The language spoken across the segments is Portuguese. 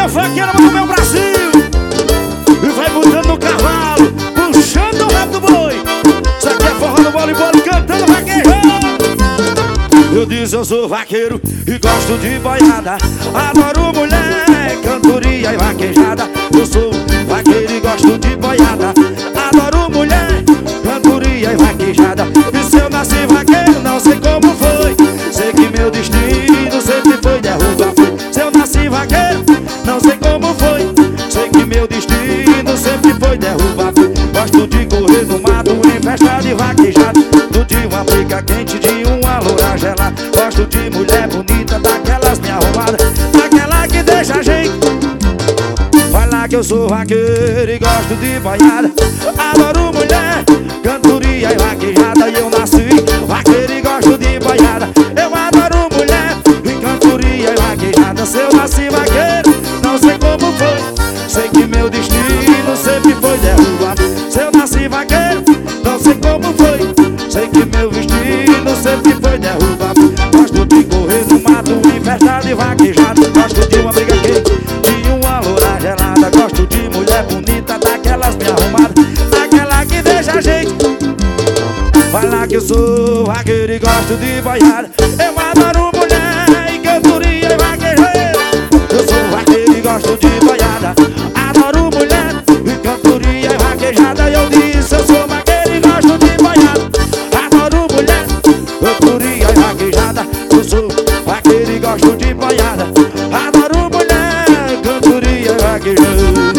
minha vaqueira do meu Brasil. E vai botando no cavalo, puxando o rabo do boi. Isso aqui é forró no voleibol, cantando vaquejão. Eu disse eu sou vaqueiro e gosto de boiada. Adoro mulher, cantoria e vaquejada. Eu sou vaqueiro e gosto de boiada. Adoro mulher, cantoria e vaquejada. E se eu nasci vaqueiro, não sei como foi. Sei que meu destino sempre foi derrubar. Se eu nasci vaqueiro, não sei como foi. Sei que meu destino sempre foi derrubar. Gosto de correr no mato em festa de vaquejada. No de uma briga quente, de uma loura gelada. Gosto de mulher bonita, daquelas me arrumadas, daquela que deixa a gente. Vai lá que eu sou vaqueiro e gosto de boiada. Adoro mulher, cantoria e vaquejada. E eu nasci vaqueiro e gosto de boiada. Eu adoro mulher e cantoria e vaquejada. Se eu nasci vaqueiro, não sei como foi. Sei que meu destino sempre foi derrubar. Se eu nasci vaqueiro, não sei como foi. Sei que meu destino sempre foi derrubar. Gosto de correr no mato em festa de vaquejada. Gosto de uma briga quente, de uma loura gelada. Gosto de mulher bonita, daquelas bem arrumadas, daquela que deixa a gente. Vai lá que eu sou vaqueiro e gosto de boiada. Eu adoro mulher e cantoria e vaquejeira. Eu sou vaqueiro e gosto de boiada. Adoro mulher e cantoria e vaquejada. Eu disse eu sou vaqueiro e gosto de boiada. Adoro mulher, cantoria e vaquejada. Eu sou vaqueiro e gosto de boiada. Adoro mulher, cantoria e vaquejada.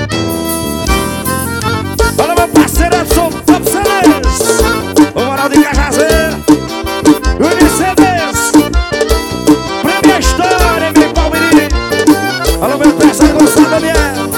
Fala meu parceiro, eu sou Top Celes, o Moral de Cajazeira, o MCDs, pra minha história, meu Palmeirinho. Alô meu parceiro, Gonçalo Daniel.